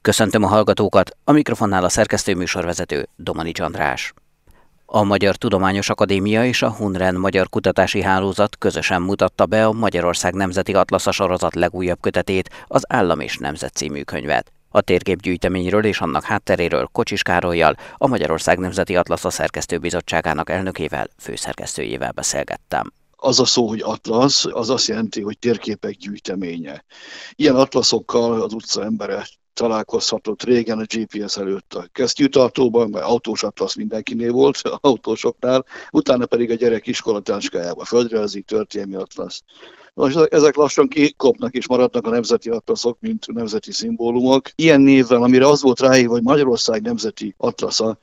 Köszöntöm a hallgatókat, a mikrofonnál a szerkesztő műsorvezető Domanics András. A Magyar Tudományos Akadémia és a Hunren Magyar Kutatási Hálózat közösen mutatta be a Magyarország Nemzeti Atlasza sorozat legújabb kötetét, az Állam és Nemzet című könyvet. A térképgyűjteményről és annak hátteréről Kocsis Károllyal, a Magyarország Nemzeti Atlasza Szerkesztőbizottságának elnökével, főszerkesztőjével beszélgettem. Az a szó, hogy atlasz, az azt jelenti, hogy térképek gyűjteménye. Ilyen atlaszokkal az utca embere találkozhatott régen a GPS előtt a kesztyűtartóban, mert autós atlasz mindenkinél volt, autósoknál, utána pedig a gyerek iskolatáskájában földrajzi történelmi atlasz. Most ezek lassan kikopnak és maradnak a nemzeti atlaszok, mint nemzeti szimbólumok. Ilyen névvel, amire az volt ráírva, hogy Magyarország Nemzeti Atlasza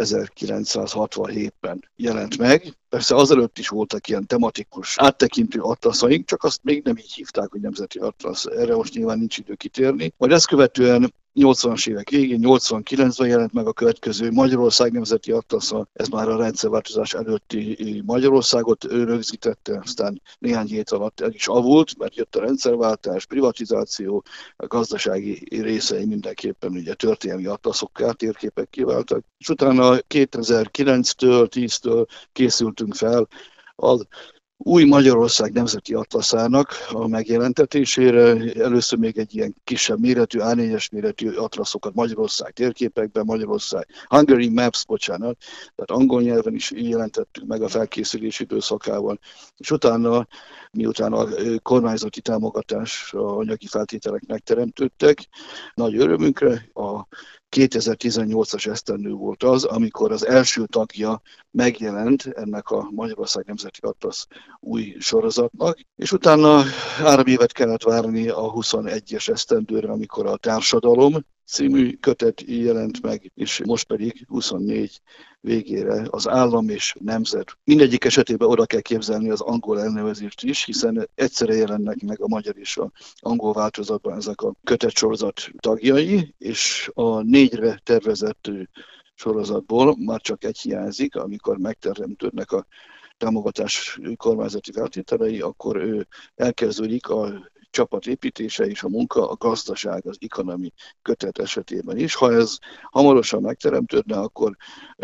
1967-ben jelent meg. Persze azelőtt is voltak ilyen tematikus áttekintő atlaszaink, csak azt még nem így hívták, hogy Nemzeti Atlasz. Erre most nyilván nincs idő kitérni. Majd ezt követően 80-as évek végén, 89-ben jelent meg a következő Magyarország Nemzeti Atlasza, ez már a rendszerváltozás előtti Magyarországot rögzítette, aztán néhány hét alatt el is avult, mert jött a rendszerváltás, privatizáció, a gazdasági részei mindenképpen ugye történelmi atlaszokká, térképekké váltak. És utána 2009-től, 10-től készültünk fel az új Magyarország Nemzeti Atlaszának a megjelentetésére. Először még egy ilyen kisebb méretű, A4-es méretű atlaszokat Magyarország térképekben, Magyarország Hungary Maps, tehát angol nyelven is jelentettük meg a felkészülés időszakában. És utána, miután a kormányzati támogatás, a anyagi feltételek megteremtődtek, nagy örömünkre a 2018-as esztendő volt az, amikor az első tagja megjelent ennek a Magyarország Nemzeti Atlasz új sorozatnak, és utána 3 évet kellett várni a 21-es esztendőre, amikor a Társadalom című kötet jelent meg, és most pedig 24 végére az Állam és Nemzet. Mindegyik esetében oda kell képzelni az angol elnevezést is, hiszen egyszerre jelennek meg a magyar és az angol változatban ezek a kötetsorozat tagjai, és a 4-re tervezett sorozatból már csak egy hiányzik, amikor megteremtődnek a támogatás kormányzati feltételei, akkor elkezdődik a csapat építése és a munka, a gazdaság, az economy kötet esetében is. Ha ez hamarosan megteremtődne, akkor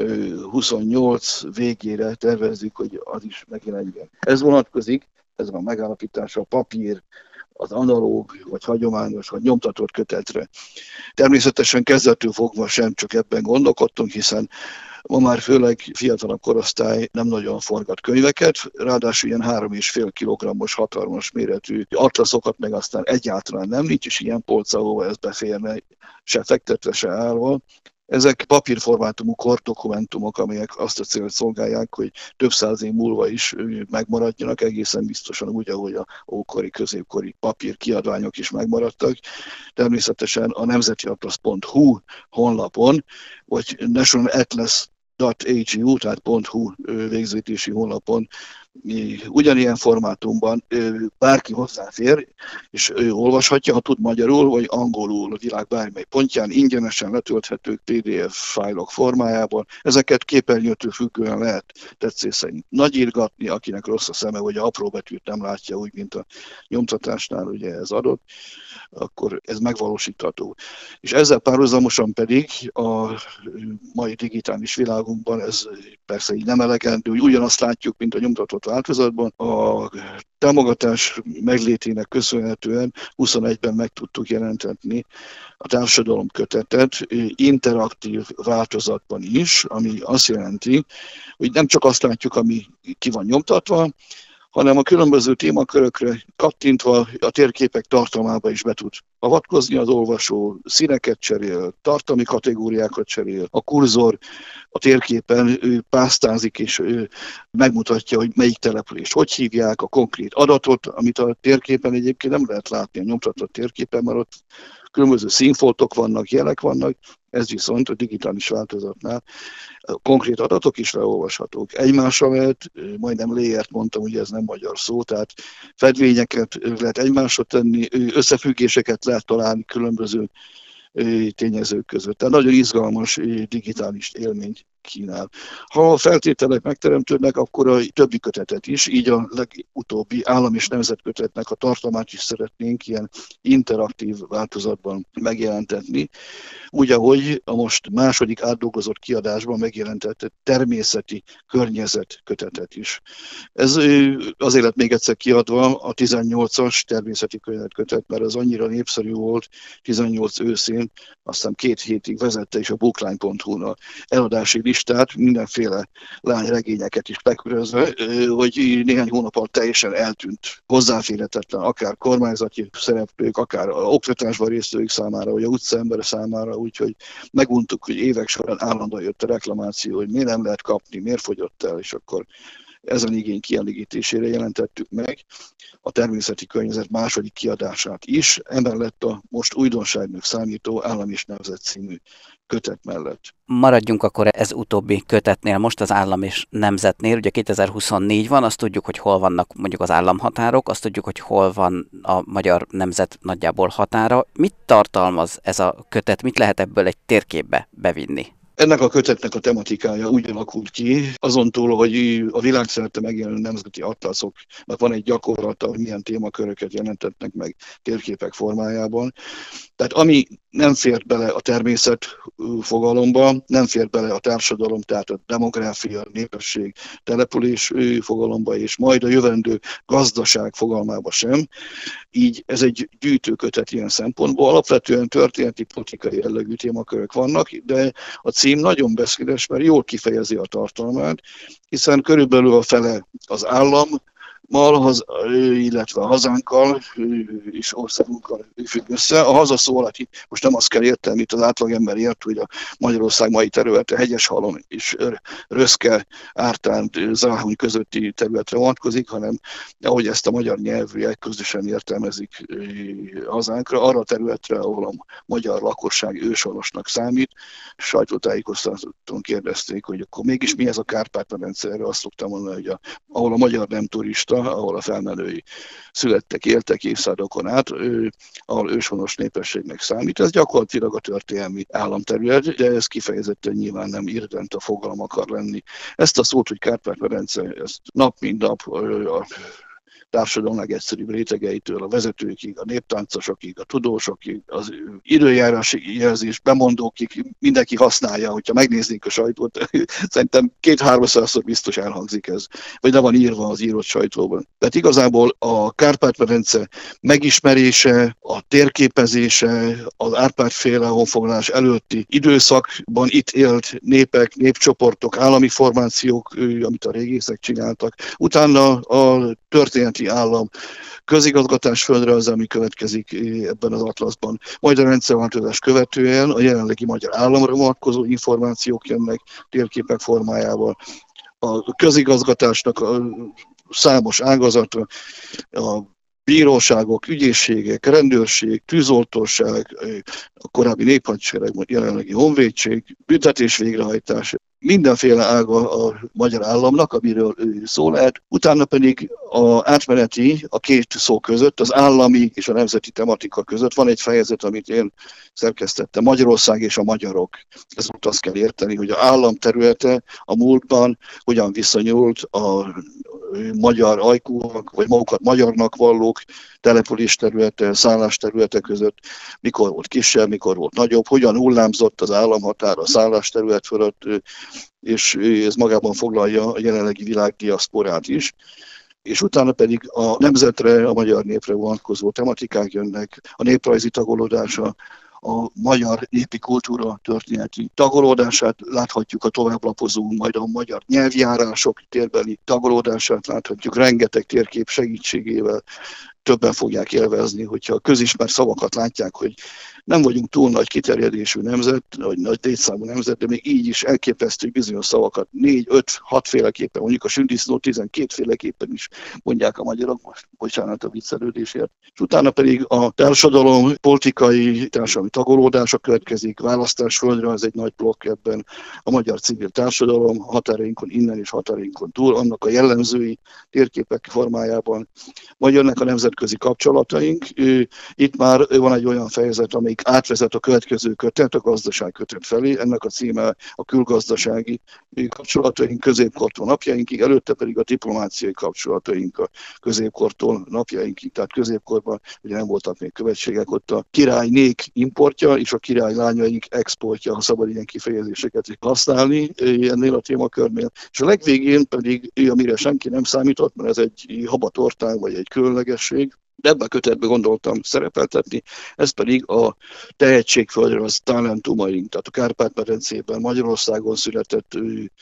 28 végére tervezzük, hogy az is megjelenjen. Ez vonatkozik, ez a megállapítás a papír, az analóg, vagy hagyományos, vagy nyomtatott kötetre. Természetesen kezdettől fogva sem csak ebben gondolkodtunk, hiszen ma már főleg fiatalabb korosztály nem nagyon forgat könyveket, ráadásul ilyen 3,5 kilogrammos hatalmas méretű atlaszokat meg aztán egyáltalán nem, nincs is ilyen polc, ahova ez beférne, se fektetve, se állva. Ezek papírformátumú kordokumentumok, amelyek azt a célt szolgálják, hogy több száz év múlva is megmaradjanak, egészen biztosan úgy, ahogy a ókori, középkori papírkiadványok is megmaradtak. Természetesen a nemzetiatlasz.hu honlapon, vagy nationalatlas.hu, tehát .hu végződési honlapon ugyanilyen formátumban bárki hozzáfér, és ő olvashatja, ha tud magyarul, vagy angolul a világ bármely pontján, ingyenesen letölthetők PDF fájlok formájában. Ezeket képernyőtől függően lehet tetszés szerint nagyírgatni, akinek rossz a szeme, vagy apró betűt nem látja, úgy, mint a nyomtatásnál ugye ez adott, akkor ez megvalósítható. És ezzel párhuzamosan pedig a mai digitális világunkban ez persze így nem elegendő, hogy ugyanazt látjuk, mint a nyomtatott változatban. A támogatás meglétének köszönhetően 21-ben meg tudtuk jelentetni a Társadalom kötetet interaktív változatban is, ami azt jelenti, hogy nem csak azt látjuk, ami ki van nyomtatva, hanem a különböző témakörökre kattintva a térképek tartalmába is be tud avatkozni az olvasó, színeket cserél, tartalmi kategóriákat cserél, a kurzor a térképen pásztázik és megmutatja, hogy melyik települést hogy hívják, a konkrét adatot, amit a térképen egyébként nem lehet látni a nyomtatott térképen, mert ott különböző színfoltok vannak, jelek vannak, ez viszont a digitális változatnál konkrét adatok is leolvashatók. Egymásra lehet, majdnem layert mondtam, ugye ez nem magyar szó, tehát fedvényeket lehet egymásra tenni, összefüggéseket lehet találni különböző tényezők között. Tehát nagyon izgalmas digitális élményt kínál. Ha a feltételek megteremtődnek, akkor a többi kötetet is, így a legutóbbi állam és nemzetkötetnek a tartalmát is szeretnénk ilyen interaktív változatban megjelentetni. Úgy, ahogy a most második átdolgozott kiadásban megjelentett természeti környezet kötetet is. Ez azért lett még egyszer kiadva a 18-as természeti környezet kötet, mert az annyira népszerű volt 18 őszén, aztán 2 hétig vezette is a bookline.hu-n a eladási listát, mindenféle lányregényeket is lekörözve, hogy néhány hónap alatt teljesen eltűnt, hozzáférhetetlen, akár kormányzati szereplők, akár oktatásban résztvevők számára, vagy a utcaember számára, úgyhogy meguntuk, hogy évek során állandóan jött a reklamáció, hogy miért nem lehet kapni, miért fogyott el, és akkor ezen igény kielégítésére jelentettük meg a természeti környezet második kiadását is, emellett a most újdonságnak számító Állam és Nemzet című kötet mellett. Maradjunk akkor ez utóbbi kötetnél, most az Állam és Nemzetnél, ugye 2024 van, azt tudjuk, hogy hol vannak mondjuk az államhatárok, azt tudjuk, hogy hol van a magyar nemzet nagyjából határa. Mit tartalmaz ez a kötet, mit lehet ebből egy térképbe bevinni? Ennek a kötetnek a tematikája úgy alakult ki, azon túl, hogy a világszerte megjelenő nemzeti atlaszoknak van egy gyakorlata, hogy milyen témaköröket jelentetnek meg térképek formájában. Tehát ami nem fért bele a természet fogalomba, nem fért bele a társadalom, tehát a demográfia, a népesség, település fogalomba, és majd a jövendő gazdaság fogalmába sem. Így ez egy gyűjtőkötet ilyen szempontból. Alapvetően történeti, politikai jellegű témakörök vannak, de a cím nagyon beszédes, mert jól kifejezi a tartalmát, hiszen körülbelül a fele az állam, illetve a hazánkkal és országunkkal függ össze. A hazaszó alatt most nem azt kell érteni, amit az átlagember ért, hogy a Magyarország mai területe Hegyeshalom és Röszke, Ártán, Záhony közötti területre vonatkozik, hanem ahogy ezt a magyar nyelvűek közösen értelmezik hazánkra, arra a területre, ahol a magyar lakosság őshonosnak számít. Sajtótájékoztatón kérdezték, hogy akkor mégis mi ez a Kárpát-medence, erre azt szoktam mondani, hogy ahol a magyar nem turista, ahol a felmenői születtek, éltek évszázadokon át, ahol őshonos népességnek számít. Ez gyakorlatilag a történelmi államterület, de ez kifejezetten nyilván nem irredent a fogalom akar lenni. Ezt a szót, hogy Kárpát-medence, ezt nap mint nap a társadalom legegyszerűbb rétegeitől, a vezetőkig, a néptáncosokig, a tudósokig, az időjárási jelzés bemondókig mindenki használja, hogyha megnéznénk a sajtót, szerintem 200-300-szor biztos elhangzik ez, vagy le van írva az írott sajtóban. Tehát igazából a Kárpát-medence megismerése, a térképezése, az Árpád-féle honfoglalás előtti időszakban itt élt népek, népcsoportok, állami formációk, amit a régészek csináltak. Utána a történeti állam közigazgatás földrajz, ami következik ebben az atlaszban. Majd a rendszerváltozás követően a jelenlegi magyar államra vonatkozó információk jönnek térképek formájával. A közigazgatásnak a számos ágazata, a bíróságok, ügyészségek, rendőrség, tűzoltóság, a korábbi néphadsereg, jelenlegi honvédség, büntetés végrehajtás, mindenféle ága a magyar államnak, amiről szó lehet. Utána pedig az átmeneti, a két szó között, az állami és a nemzeti tematika között van egy fejezet, amit én szerkesztettem, Magyarország és a magyarok. Ezért azt kell érteni, hogy az állam területe a múltban hogyan viszonyult a magyar ajkúak, vagy magukat magyarnak vallók település területe, szállás területe között, mikor volt kisebb, mikor volt nagyobb, hogyan hullámzott az államhatár a szállás terület fölött, és ez magában foglalja a jelenlegi világ diaszporát is. És utána pedig a nemzetre, a magyar népre vonatkozó tematikák jönnek, a néprajzi tagolódása, a magyar népi kultúra történeti tagolódását láthatjuk, a továbblapozó, majd a magyar nyelvjárások térbeli tagolódását láthatjuk, rengeteg térkép segítségével többen fogják élvezni, hogyha a közismert szavakat látják, hogy nem vagyunk túl nagy kiterjedésű nemzet, vagy nagy létszámú nemzet, de még így is elképesztő bizonyos szavakat 4-5-6 féleképpen, mondjuk a sündisznó 12 féleképpen is mondják a magyarok, most bocsánat a viccelődésért. És utána pedig a társadalom, politikai, társadalmi tagolódása következik, választás földre, ez egy nagy blokk ebben, a magyar civil társadalom, határainkon innen és határainkon túl, annak a jellemzői térképek formájában, majd jönnek a nemzetközi kapcsolataink. Itt már van egy olyan fejezet, amely amelyik átvezet a következő kötet, a gazdaság kötet felé. Ennek a címe a külgazdasági kapcsolataink középkortól napjainkig, előtte pedig a diplomáciai kapcsolataink a középkortól napjainkig. Tehát középkorban ugye nem voltak még követségek, ott a királynék importja és a király lányaink exportja, ha szabad ilyen kifejezéseket használni ennél a témakörnél. És a legvégén pedig, amire senki nem számított, mert ez egy habatortán vagy egy különlegesség, de ebben a kötetben gondoltam szerepeltetni, ez pedig a tehetségföldrajz talentumaink, tehát a Kárpát-medencében, Magyarországon született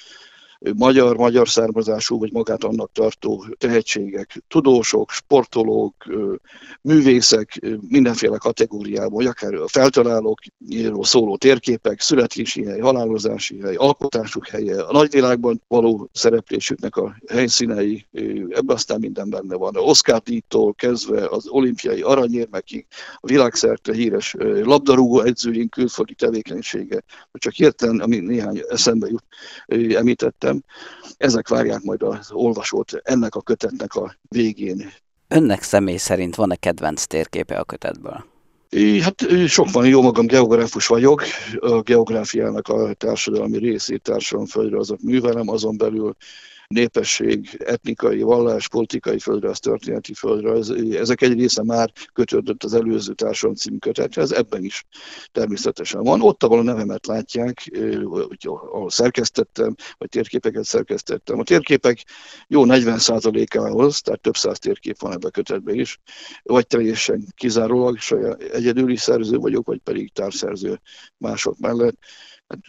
magyar származású, vagy magát annak tartó tehetségek, tudósok, sportolók, művészek, mindenféle kategóriában, vagy akár a feltalálókról szóló térképek, születési hely, halálozási hely, alkotásuk helye, a nagyvilágban való szereplésüknek a helyszínei, ebben aztán minden benne van. A Oscar-díjtól kezdve az olimpiai aranyérmekig, a világszerte híres labdarúgó edzőink külföldi tevékenysége, csak hirtelen, ami néhány eszembe jut, említettem, ezek várják majd az olvasót ennek a kötetnek a végén. Önnek személy szerint van-e kedvenc térképe a kötetből? Hát sok van, jó magam geográfus vagyok, a geográfiának a társadalmi részét, társadalomföldrajzot művelem, azon belül népesség, etnikai, vallás, politikai földrajz, történeti földrajz, ezek egy része már kötődött az előző társadalom című kötethez, ebben is természetesen van. Ott, ahol a nevemet látják, ahol szerkesztettem, vagy térképeket szerkesztettem. A térképek jó 40%-ához, tehát több száz térkép van ebben a kötetben is, vagy teljesen kizárólag egyedüli szerző vagyok, vagy pedig társszerző mások mellett. Hát,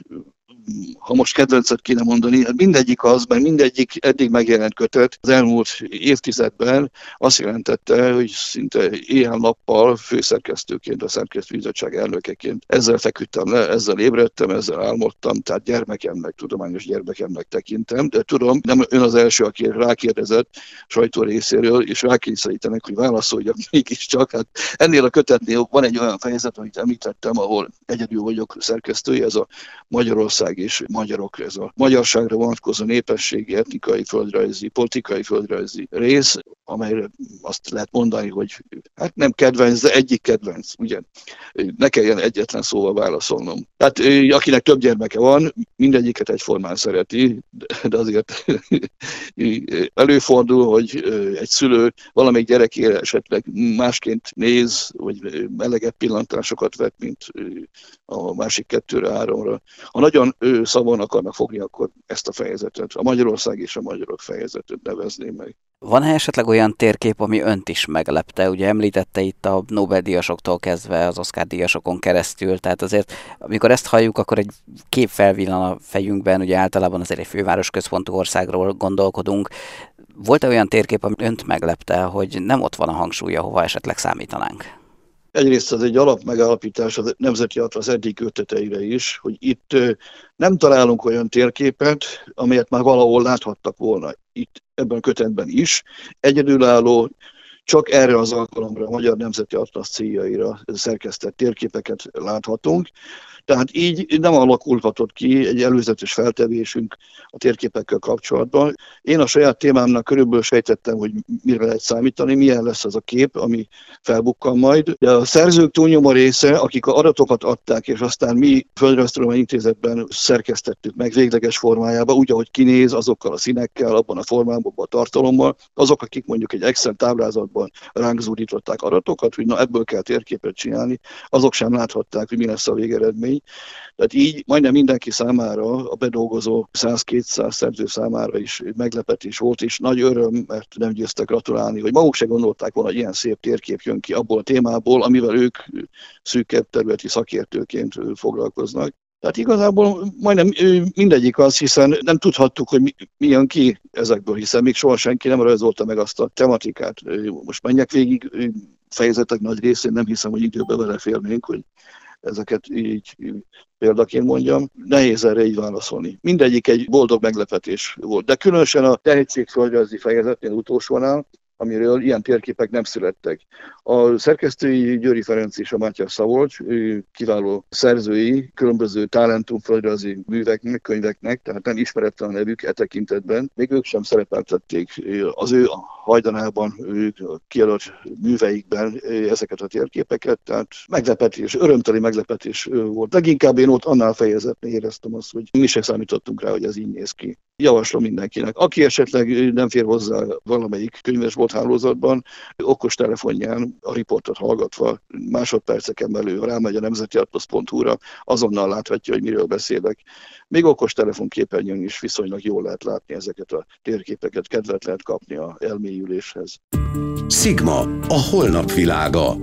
ha most kedvencet kéne mondani, hát mindegyik az, mert mindegyik eddig megjelent kötet az elmúlt évtizedben azt jelentette, hogy szinte éjjel-nappal főszerkesztőként, a szerkesztőbizottság elnökeként ezzel feküdtem le, ezzel ébredtem, ezzel álmodtam, tehát gyermekemnek, tudományos gyermekemnek tekintem, de tudom, nem ön az első, aki rákérdezett sajtó részéről, és rákényszerítenek, hogy válaszoljak mégiscsak. Hát ennél a kötetnél van egy olyan fejezet, amit említettem, ahol egyedül vagyok szerkesztője, ez a Magyarország és magyarok, ez a magyarságra vonatkozó népességi, etnikai, földrajzi, politikai földrajzi rész, amelyre azt lehet mondani, hogy hát nem kedvenc, de egyik kedvenc, ugye? Ne kelljen egyetlen szóval válaszolnom. Tehát akinek több gyermeke van, mindegyiket egyformán szereti, de azért előfordul, hogy egy szülő valamelyik gyerekére esetleg másként néz, vagy melegebb pillantásokat vet, mint a másik kettőre, háromra. Ha nagyon szavon akarnak fogni, akkor ezt a fejezetet, a Magyarország és a magyarok fejezetet nevezném meg. Van-e esetleg olyan térkép, ami önt is meglepte? Ugye említette itt a Nobel-díjasoktól kezdve az Oscar-díjasokon keresztül, tehát azért amikor ezt halljuk, akkor egy kép felvillan a fejünkben, ugye általában azért egy főváros központú országról gondolkodunk. Volt-e olyan térkép, ami önt meglepte, hogy nem ott van a hangsúly, ahova esetleg számítanánk? Egyrészt ez egy alapmegállapítás a Nemzeti Atlasz eddig köteteire is, hogy itt nem találunk olyan térképet, amelyet már valahol láthattak volna. Itt ebben a kötetben is egyedülálló, csak erre az alkalomra a Magyar Nemzeti Atlasz céljaira szerkesztett térképeket láthatunk. Tehát így nem alakulhatott ki egy előzetes feltevésünk a térképekkel kapcsolatban. Én a saját témámnak körülbelül sejtettem, hogy mire lehet számítani, milyen lesz az a kép, ami felbukkan majd. De a szerzők túlnyomó része, akik az adatokat adták, és aztán mi Földrajztudományi Intézetben szerkesztettük meg végleges formájába, úgy, ahogy kinéz, azokkal a színekkel, abban a formában, abban a tartalommal, azok, akik mondjuk egy Excel táblázatban ránk zúdították adatokat, hogy na ebből kell térképet csinálni, azok sem láthatták, hogy mi lesz a végeredmény. Tehát így majdnem mindenki számára, a bedolgozó 100-200 szerző számára is meglepetés volt, és nagy öröm, mert nem győztek gratulálni, hogy maguk se gondolták volna, hogy ilyen szép térkép jön ki abból a témából, amivel ők szűkebb területi szakértőként foglalkoznak. Tehát igazából majdnem mindegyik az, hiszen nem tudhattuk, hogy mi jön ki ezekből, hiszen még soha senki nem rajzolta meg azt a tematikát. Most menjek végig fejezetek nagy részén, nem hiszem, hogy időbe beleférnénk, hogy ezeket így példaként mondjam, nehéz erre így válaszolni. Mindegyik egy boldog meglepetés volt, de különösen a tehetségföldrajzi fejezetnél utolsónál, amiről ilyen térképek nem születtek. A szerkesztői Győri Ferenc és a Mátyás Szabolcs, kiváló szerzői, különböző talentumföldrajzi műveknek, könyveknek, tehát nem ismeretlen a nevük e tekintetben. Még ők sem szerepeltették az ő hajdanában, ők kiadott műveikben ezeket a térképeket, tehát meglepetés, örömteli meglepetés volt. Leginkább én ott annál fejezetni éreztem azt, hogy mi sem számítottunk rá, hogy ez így néz ki. Javaslom mindenkinek. Aki esetleg nem fér hozzá valamelyik könyvesbolt hálózatban, okostelefonján a riportot hallgatva másodperceken belül rámegy a nemzetiatlasz.hu-ra, azonnal láthatja, hogy miről beszélek. Még okostelefon képernyőn is viszonylag jól lehet látni ezeket a térképeket, kedvet lehet kapni az elmélyüléshez. Sigma, a holnap világa.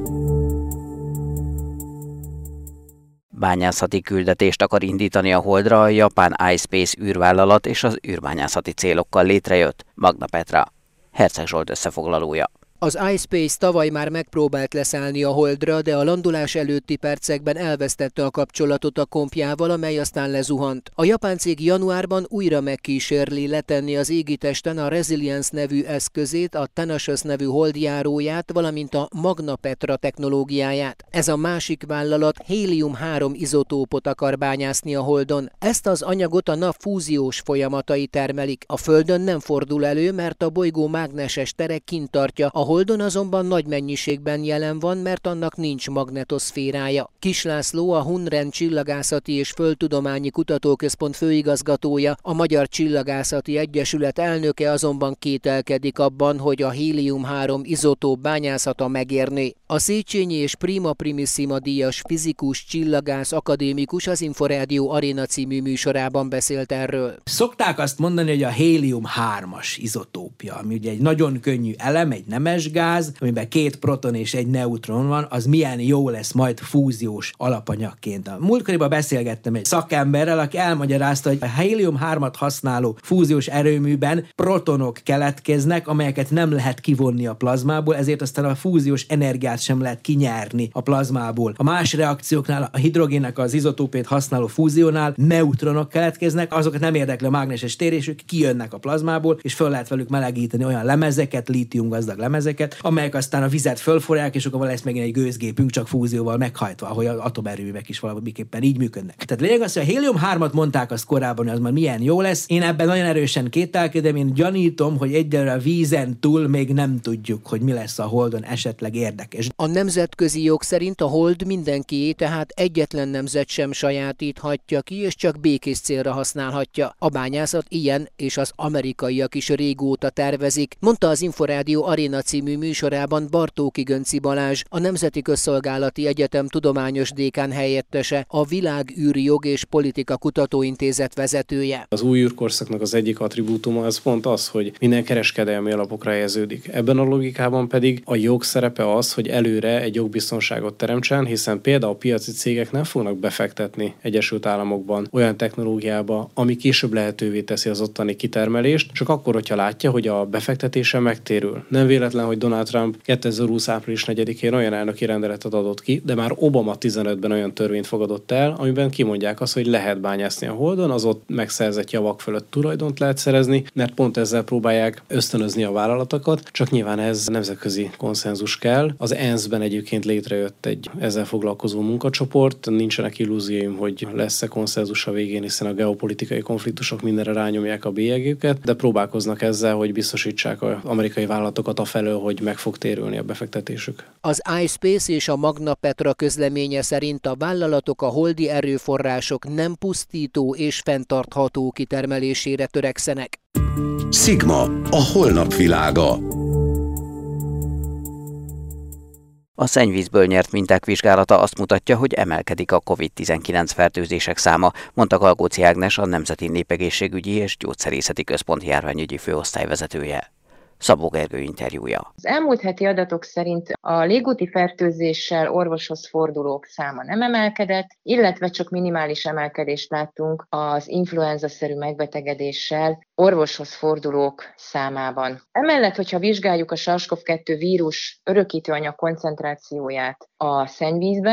Bányászati küldetést akar indítani a Holdra a japán iSpace űrvállalat és az űrbányászati célokkal létrejött Magna Petra. Herceg Zsolt összefoglalója. Az iSpace tavaly már megpróbált leszállni a Holdra, de a landolás előtti percekben elvesztette a kapcsolatot a kompjával, amely aztán lezuhant. A japán cég januárban újra megkísérli letenni az égitesten a Resilience nevű eszközét, a Tenacious nevű holdjáróját, valamint a Magna Petra technológiáját. Ez a másik vállalat hélium-3 izotópot akar bányászni a Holdon. Ezt az anyagot a nap fúziós folyamatai termelik. A Földön nem fordul elő, mert a bolygó mágneses tere kint tartja, a Holdon azonban nagy mennyiségben jelen van, mert annak nincs magnetoszférája. Kis László, a Hunren Csillagászati és Földtudományi Kutatóközpont főigazgatója, a Magyar Csillagászati Egyesület elnöke azonban kételkedik abban, hogy a hélium-3 izotóp bányászata megérné. A Széchenyi és Prima Primissima díjas fizikus, csillagász, akadémikus az Inforádió Arena című műsorában beszélt erről. Szokták azt mondani, hogy a hélium-3-as izotópja, ami ugye egy nagyon könnyű elem, egy nemes gáz, amiben 2 proton és 1 neutron van, az milyen jó lesz majd fúziós alapanyagként. A múltkoriban beszélgettem egy szakemberrel, aki elmagyarázta, hogy a hélium-3-at használó fúziós erőműben protonok keletkeznek, amelyeket nem lehet kivonni a plazmából, ezért aztán a fúziós energiát sem lehet kinyerni a plazmából. A más reakcióknál, a hidrogénnek az izotópét használó fúziónál neutronok keletkeznek, azokat nem érdekli a mágneses tér, és ők kijönnek a plazmából, és föl lehet velük melegíteni olyan lemezeket, lítium-gazdag lemezeket, amelyek aztán a vizet fölforrják, és akkor lesz megint egy gőzgépünk, csak fúzióval meghajtva, ahogy az atomerőművek is valamiképpen így működnek. Tehát lényeg az, hogy a hélium-3-at mondták azt korábban, hogy az már milyen jó lesz. Én ebben nagyon erősen kételkedem, én gyanítom, hogy egyelőre a vízen túl még nem tudjuk, hogy mi lesz a Holdon esetleg érdekes. A nemzetközi jog szerint a Hold mindenkié, tehát egyetlen nemzet sem sajátíthatja ki, és csak békés célra használhatja. A bányászat ilyen, és az amerikaiak is régóta tervezik, mondta az Inforádió Arena című műsorában Bartóki Gönci Balázs, a Nemzeti Közszolgálati Egyetem tudományos dékán helyettese, a Világűri Jog és Politika Kutatóintézet vezetője. Az új űrkorszaknak az egyik attribútuma az pont az, hogy minden kereskedelmi alapokra helyeződik. Ebben a logikában pedig a jog szerepe az, hogy előre egy jogbiztonságot teremtsen, hiszen például a piaci cégek nem fognak befektetni Egyesült Államokban olyan technológiába, ami később lehetővé teszi az ottani kitermelést, csak akkor, hogyha látja, hogy a befektetése megtérül. Nem véletlen, hogy Donald Trump 2020. április 4-én olyan elnöki rendeletet adott ki, de már Obama 15-ben olyan törvényt fogadott el, amiben kimondják azt, hogy lehet bányászni a Holdon, az ott megszerzett javak fölött tulajdont lehet szerezni, mert pont ezzel próbálják ösztönözni a vállalatokat, csak nyilván ez nemzetközi konszenzus kell. Az ENSZ-ben egyébként létrejött egy ezzel foglalkozó munkacsoport, nincsenek illúzióim, hogy lesz-e konszenzus a végén, hiszen a geopolitikai konfliktusok mindenre rányomják a bélyegüket, de próbálkoznak ezzel, hogy biztosítsák az amerikai vállalatokat afelől, hogy meg fog térülni a befektetésük. Az iSpace és a Magna Petra közleménye szerint a vállalatok a holdi erőforrások nem pusztító és fenntartható kitermelésére törekszenek. Sigma, a holnap világa. A szennyvízből nyert minták vizsgálata azt mutatja, hogy emelkedik a COVID-19 fertőzések száma, mondta Galgóci Ágnes, a Nemzeti Népegészségügyi és Gyógyszerészeti Központ járványügyi főosztályvezetője. Szabó Gergő interjúja. Az elmúlt heti adatok szerint a légúti fertőzéssel orvoshoz fordulók száma nem emelkedett, illetve csak minimális emelkedést láttunk az influenza-szerű megbetegedéssel orvoshoz fordulók számában. Emellett, hogyha vizsgáljuk a SARS-CoV-2 vírus örökítőanyag koncentrációját a szennyvízben,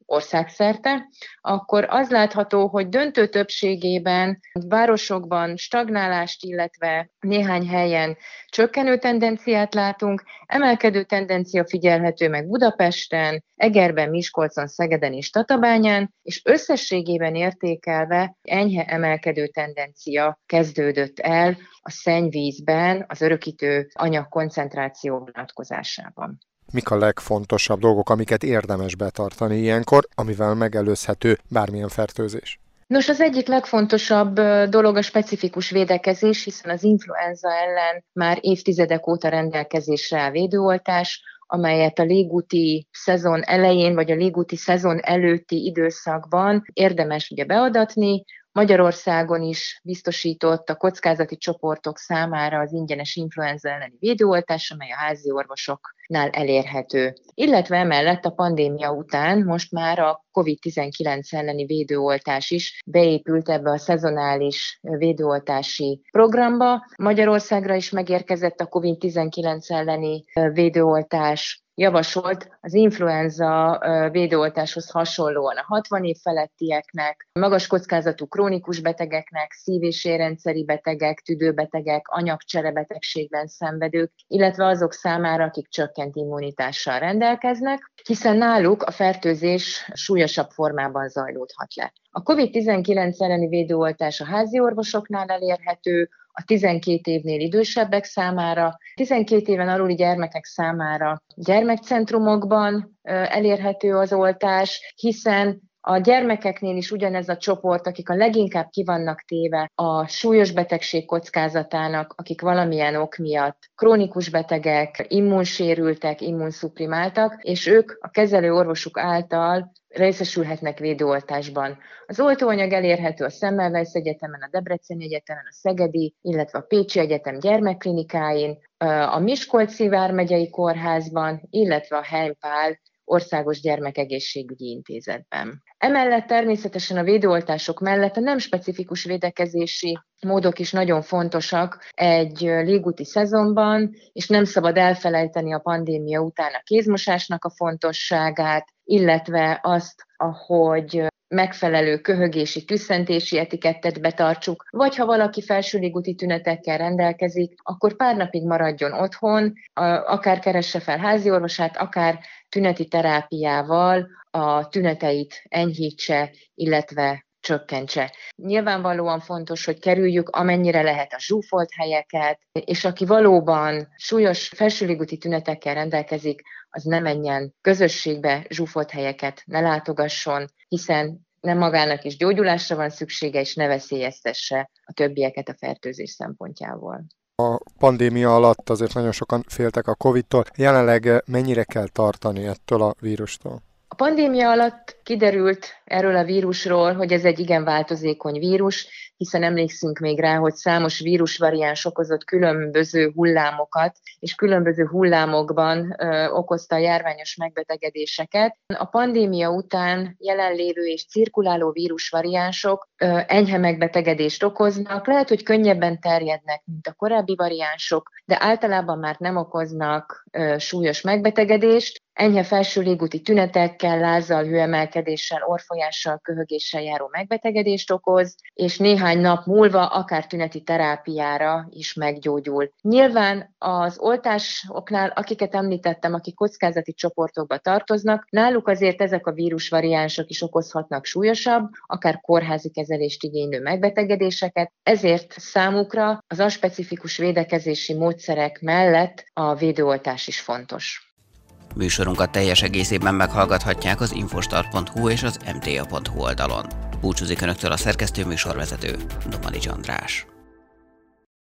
országszerte, akkor az látható, hogy döntő többségében városokban stagnálást, illetve néhány helyen csökkenő tendenciát látunk, emelkedő tendencia figyelhető meg Budapesten, Egerben, Miskolcon, Szegeden és Tatabányán, és összességében értékelve enyhe emelkedő tendencia kezdődött el a szennyvízben, az örökítő anyag koncentráció vonatkozásában. Mik a legfontosabb dolgok, amiket érdemes betartani ilyenkor, amivel megelőzhető bármilyen fertőzés? Nos, az egyik legfontosabb dolog a specifikus védekezés, hiszen az influenza ellen már évtizedek óta rendelkezésre áll védőoltás, amelyet a légúti szezon elején, vagy a légúti szezon előtti időszakban érdemes ugye beadatni. Magyarországon is biztosított a kockázati csoportok számára az ingyenes influenza elleni védőoltás, amely a házi orvosoknál elérhető. Illetve emellett a pandémia után most már a COVID-19 elleni védőoltás is beépült ebbe a szezonális védőoltási programba. Magyarországra is megérkezett a COVID-19 elleni védőoltás, javasolt az influenza védőoltáshoz hasonlóan a 60 év felettieknek, magas kockázatú krónikus betegeknek, szív- és érrendszeri betegek, tüdőbetegek, anyagcserebetegségben szenvedők, illetve azok számára, akik csökkent immunitással rendelkeznek, hiszen náluk a fertőzés súlyosabb formában zajlódhat le. A COVID-19 elleni védőoltás a házi orvosoknál elérhető, a 12 évnél idősebbek számára, 12 éven aluli gyermekek számára gyermekcentrumokban elérhető az oltás, hiszen a gyermekeknél is ugyanez a csoport, akik a leginkább ki vannak téve a súlyos betegség kockázatának, akik valamilyen ok miatt krónikus betegek, immunsérültek, immunszuprimáltak, és ők a kezelő orvosuk által részesülhetnek védőoltásban. Az oltóanyag elérhető a Semmelweis Egyetemen, a Debreceni Egyetemen, a Szegedi, illetve a Pécsi Egyetem gyermekklinikáin, a Miskolci Vármegyei Kórházban, illetve a Heim Pál Országos Gyermekegészségügyi Intézetben. Emellett természetesen a védőoltások mellett a nem specifikus védekezési módok is nagyon fontosak egy légúti szezonban, és nem szabad elfelejteni a pandémia után a kézmosásnak a fontosságát, illetve azt, ahogy megfelelő köhögési, tüsszentési etikettet betartsuk, vagy ha valaki felső légúti tünetekkel rendelkezik, akkor pár napig maradjon otthon, akár keresse fel háziorvosát, akár tüneti terápiával a tüneteit enyhítse, illetve csökkentse. Nyilvánvalóan fontos, hogy kerüljük amennyire lehet a zsúfolt helyeket, és aki valóban súlyos felső légúti tünetekkel rendelkezik, az ne menjen közösségbe, zsúfolt helyeket ne látogasson, hiszen nem magának is gyógyulásra van szüksége, és ne veszélyeztesse a többieket a fertőzés szempontjából. A pandémia alatt azért nagyon sokan féltek a Covid-tól. Jelenleg mennyire kell tartani ettől a vírustól? A pandémia alatt kiderült erről a vírusról, hogy ez egy igen változékony vírus, hiszen emlékszünk még rá, hogy számos vírusvariáns okozott különböző hullámokat, és különböző hullámokban okozta a járványos megbetegedéseket. A pandémia után jelenlévő és cirkuláló vírusvariánsok enyhe megbetegedést okoznak, lehet, hogy könnyebben terjednek, mint a korábbi variánsok, de általában már nem okoznak súlyos megbetegedést. Enyhe felső légúti tünetekkel, lázzal, hőemelkedéssel, orrfolyással, köhögéssel járó megbetegedést okoz, és néhány nap múlva akár tüneti terápiára is meggyógyul. Nyilván az oltásoknál, akiket említettem, akik kockázati csoportokba tartoznak, náluk azért ezek a vírusvariánsok is okozhatnak súlyosabb, akár kórházi kezelést igénylő megbetegedéseket, ezért számukra az aspecifikus védekezési módszerek mellett a védőoltás is fontos. Műsorunkat teljes egészében meghallgathatják az infostart.hu és az mta.hu oldalon. Búcsúzik Önöktől a szerkesztő műsorvezető, Domanics András.